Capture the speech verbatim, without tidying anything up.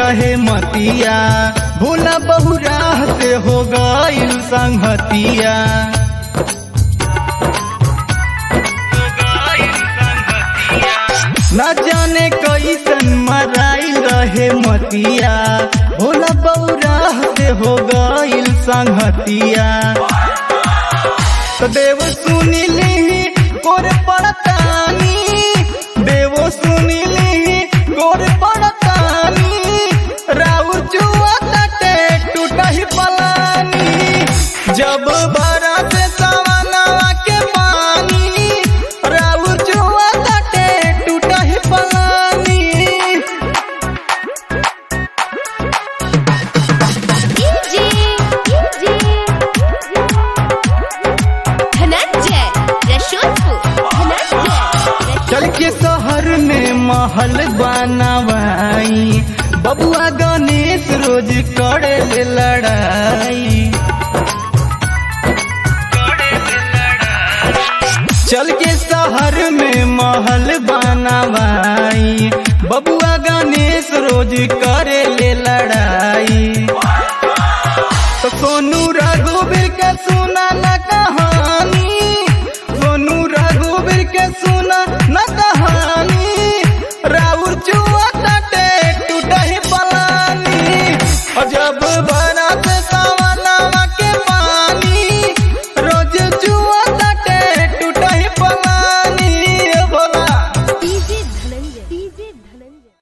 रहे मतिया, भोला बहुरा से हो गइल संगतिया। न जाने कैसन मराइल रहे मतिया, भोला बहुरा से हो गइल संगतिया। तो देव सुनिली गोर पड़तानी, देव सुनिली गोर पड़तानी, राउर जुआ तटे टूटही पलानी। जब बरस सवनवा के पानी, राउर जुआ तटे टूटही पलानी। चल के शहर में महल बनवाई, बबुआ गणेश रोज करे ले लड़ाई। चल के शहर में महल बनवाई, बबुआ गणेश रोज करे ले लड़ाई। तो सोनू रघुवीर के सुना न कहानी, सोनू रघुवीर के सुना न कहानी, राउर जुआ तटे टूटही पलानी। और जब बरस सवनवा के पानी, रोज जुआ तटे टूटही पलानी। भोला